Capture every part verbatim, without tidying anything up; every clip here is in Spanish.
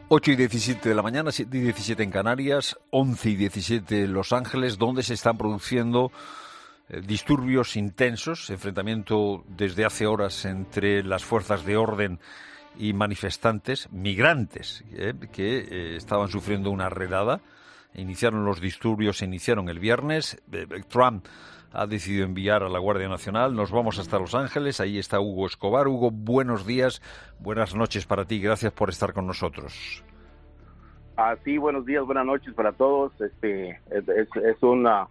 ocho y diecisiete de la mañana, siete y diecisiete en Canarias, once y diecisiete en Los Ángeles, donde se están produciendo eh, disturbios intensos, enfrentamiento desde hace horas entre las fuerzas de orden y manifestantes, migrantes, eh, que eh, estaban sufriendo una redada. Iniciaron los disturbios, se iniciaron el viernes. Eh, Trump ha decidido enviar a la Guardia Nacional. Nos vamos hasta Los Ángeles. Ahí está Hugo Escobar. Hugo, buenos días, buenas noches para ti. Gracias por estar con nosotros. Ah, sí, buenos días, buenas noches para todos. Este, es, es, es una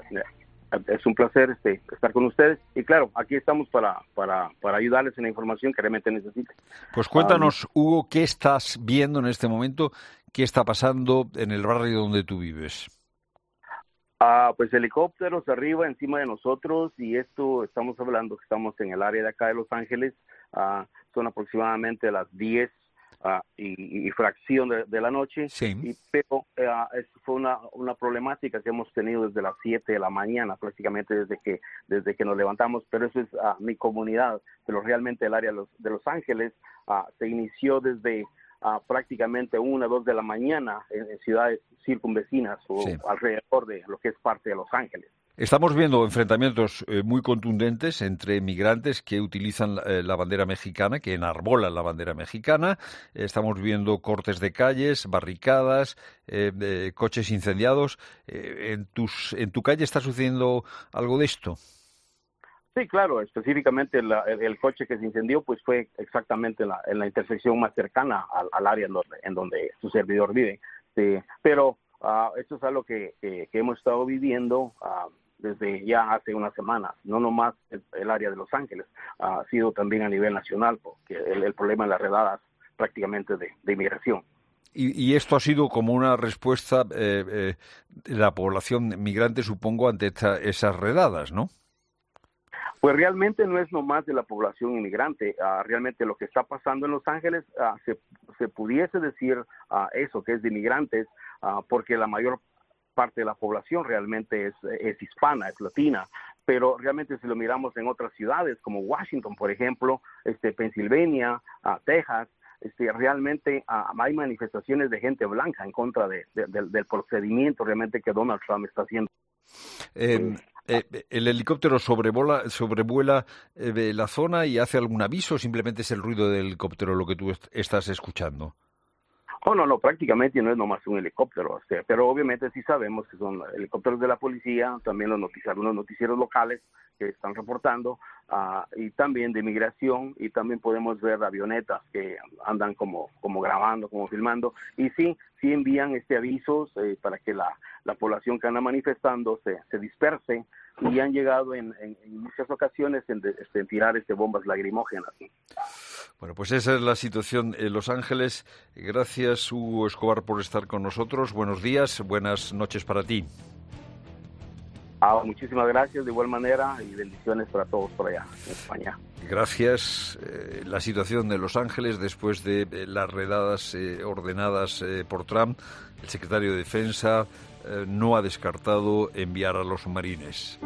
es un placer este, estar con ustedes. Y claro, aquí estamos para, para, para ayudarles en la información que realmente necesiten. Pues cuéntanos, um, Hugo, ¿qué estás viendo en este momento? ¿Qué está pasando en el barrio donde tú vives? Ah, pues helicópteros arriba encima de nosotros, y esto estamos hablando que estamos en el área de acá de Los Ángeles. Ah, son aproximadamente las diez ah, y, y fracción de, de la noche. Sí. Y, pero ah, es, fue una, una problemática que hemos tenido desde las siete de la mañana, prácticamente desde que desde que nos levantamos. Pero eso es ah, mi comunidad, pero realmente el área de Los, de Los Ángeles ah, se inició desde Uh, prácticamente una, dos de la mañana en, en ciudades circunvecinas o sí. alrededor de lo que es parte de Los Ángeles. Estamos viendo enfrentamientos eh, muy contundentes entre migrantes que utilizan eh, la bandera mexicana, que enarbolan la bandera mexicana. Eh, estamos viendo cortes de calles, barricadas, eh, eh, coches incendiados. Eh, en, tus, ¿En tu calle está sucediendo algo de esto? Sí, claro, específicamente la, el, el coche que se incendió pues fue exactamente la, en la intersección más cercana al, al área en donde, en donde su servidor vive. Sí, pero uh, esto es algo que, que, que hemos estado viviendo uh, desde ya hace unas semanas, no nomás el, el área de Los Ángeles, uh, ha sido también a nivel nacional, porque el, el problema de las redadas prácticamente de, de inmigración. Y, y esto ha sido como una respuesta eh, eh, de la población migrante, supongo, ante esta, esas redadas, ¿no? Pues realmente no es nomás de la población inmigrante. Uh, realmente lo que está pasando en Los Ángeles uh, se, se pudiese decir uh, eso, que es de inmigrantes, uh, porque la mayor parte de la población realmente es, es hispana, es latina. Pero realmente si lo miramos en otras ciudades como Washington, por ejemplo, este, Pensilvania, uh, Texas, este, realmente uh, hay manifestaciones de gente blanca en contra de, de, de, del procedimiento realmente que Donald Trump está haciendo. Eh, eh, ¿El helicóptero sobrevuela, sobrevuela eh, la zona y hace algún aviso o simplemente es el ruido del helicóptero lo que tú est- estás escuchando? Oh, no, no, prácticamente no es nomás un helicóptero, o sea, pero obviamente sí sabemos que son helicópteros de la policía, también los noticiarios, algunos noticieros locales que están reportando, uh, y también de migración, y también podemos ver avionetas que andan como, como grabando, como filmando, y sí, sí envían este avisos eh, para que la, la población que anda manifestando se, se disperse, y han llegado en, en, en muchas ocasiones en, de, en tirar este bombas lacrimógenas. Bueno, pues esa es la situación en Los Ángeles. Gracias, Hugo Escobar, por estar con nosotros. Buenos días, buenas noches para ti. Ah, muchísimas gracias, de igual manera, y bendiciones para todos por allá, en España. Gracias. Eh, la situación de Los Ángeles después de eh, las redadas eh, ordenadas eh, por Trump, el secretario de Defensa eh, no ha descartado enviar a los marines.